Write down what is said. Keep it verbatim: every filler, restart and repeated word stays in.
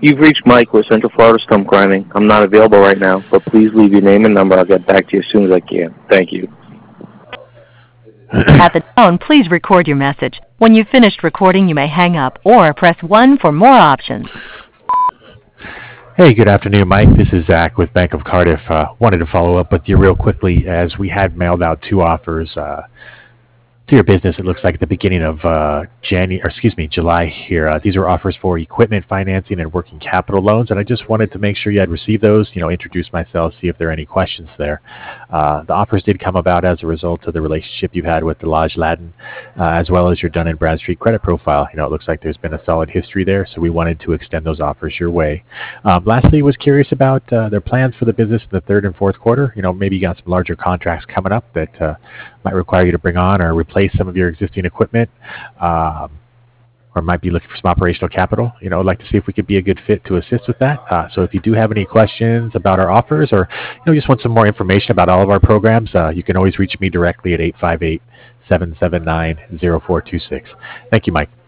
You've reached Mike with Central Florida Stump Grinding. I'm not available right now, but please leave your name and number. I'll get back to you as soon as I can. Thank you. At the tone, please record your message. When you've finished recording, you may hang up or press one for more options. Hey, good afternoon, Mike. This is Zach with Bank of Cardiff. Uh, wanted to follow up with you real quickly as we had mailed out two offers uh, to your business. It looks like at the beginning of uh, January, or excuse me, July here. Uh, these are offers for equipment financing and working capital loans, and I just wanted to make sure you had received those. You know, introduce myself, see if there are any questions there. Uh, the offers did come about as a result of the relationship you've had with the Lodge Latin, uh, as well as your Dun and Bradstreet credit profile. You know, it looks like there's been a solid history there, so we wanted to extend those offers your way. Um, lastly, was curious about uh, their plans for the business in the third and fourth quarter. You know, maybe you got some larger contracts coming up that uh, might require you to bring on or replace some of your existing equipment, um, or might be looking for some operational capital. You know, I'd like to see if we could be a good fit to assist with that. Uh, so if you do have any questions about our offers, or you know, just want some more information about all of our programs, uh, you can always reach me directly at eight five eight, seven seven nine, zero four two six. Thank you, Mike.